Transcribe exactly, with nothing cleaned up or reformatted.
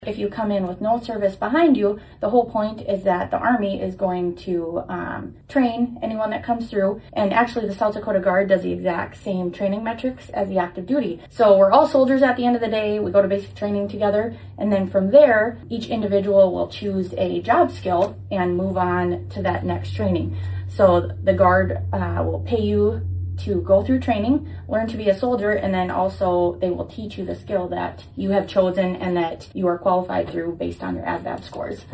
If you come in with no service behind you, the whole point is that the Army is going to um, train anyone that comes through. And actually the South Dakota Guard does the exact same training metrics as the active duty. So we're all soldiers at the end of the day. We go to basic training together. And then from there, each individual will choose a job skill and move on to that next training. So the Guard uh, will pay you to go through training, learn to be a soldier, and then also they will teach you the skill that you have chosen and that you are qualified through based on your A S V A B scores.